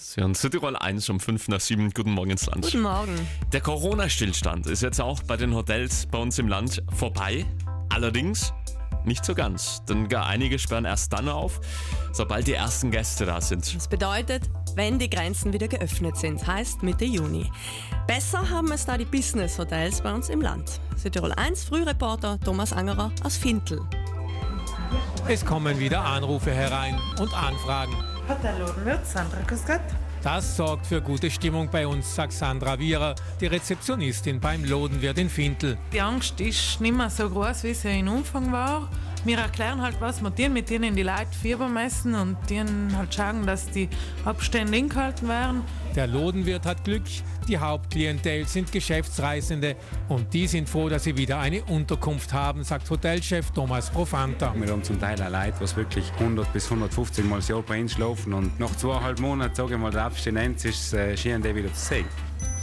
Sie hören Südtirol 1 um 5 nach 7. Guten Morgen ins Land. Guten Morgen. Der Corona-Stillstand ist jetzt auch bei den Hotels bei uns im Land vorbei. Allerdings nicht so ganz, denn gar einige sperren erst dann auf, sobald die ersten Gäste da sind. Das bedeutet, wenn die Grenzen wieder geöffnet sind, heißt Mitte Juni. Besser haben es da die Business-Hotels bei uns im Land. Südtirol 1 Frühreporter Thomas Angerer aus Fintel. Es kommen wieder Anrufe herein und Anfragen. Hotel Lodenwirt, Sandra, grüß Gott. Das sorgt für gute Stimmung bei uns, sagt Sandra Wierer, die Rezeptionistin beim Lodenwirt in Fintel. Die Angst ist nicht mehr so groß, wie sie in Umfang war. Wir erklären halt, was wir tun, mit denen die Leute Fieber messen und denen halt schauen, dass die Abstände eingehalten werden. Der Lodenwirt hat Glück, die Hauptklientel sind Geschäftsreisende und die sind froh, dass sie wieder eine Unterkunft haben, sagt Hotelchef Thomas Profanta. Wir haben zum Teil auch Leute, die wirklich 100 bis 150 Mal das Jahr bei uns schlafen und nach 2,5 Monaten, sage ich mal, der Abstinenz ist schön, die wieder zu sehen.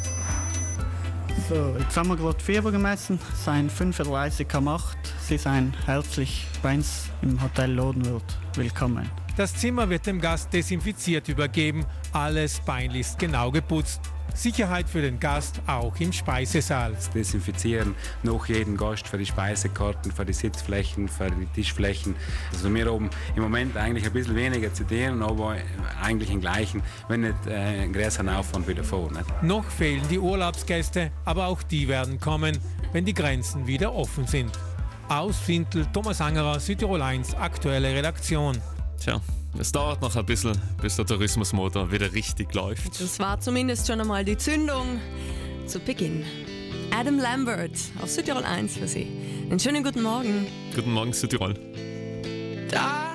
So, jetzt haben wir gerade Fieber gemessen, es sind 35,8. Sie sind herzlich bei uns im Hotel Lodenwirt willkommen. Das Zimmer wird dem Gast desinfiziert übergeben, alles peinlichst genau geputzt. Sicherheit für den Gast auch im Speisesaal. Das Desinfizieren nach jedem Gast für die Speisekarten, für die Sitzflächen, für die Tischflächen. Also wir haben im Moment eigentlich ein bisschen weniger zu tun, aber eigentlich im Gleichen, wenn nicht ein größeren Aufwand wieder vor. Nicht? Noch fehlen die Urlaubsgäste, aber auch die werden kommen, wenn die Grenzen wieder offen sind. Aus Fintel, Thomas Angerer, Südtirol 1, aktuelle Redaktion. Tja, es dauert noch ein bisschen, bis der Tourismusmotor wieder richtig läuft. Das war zumindest schon einmal die Zündung zu Beginn. Adam Lambert auf Südtirol 1 für Sie. Einen schönen guten Morgen. Guten Morgen, Südtirol. Da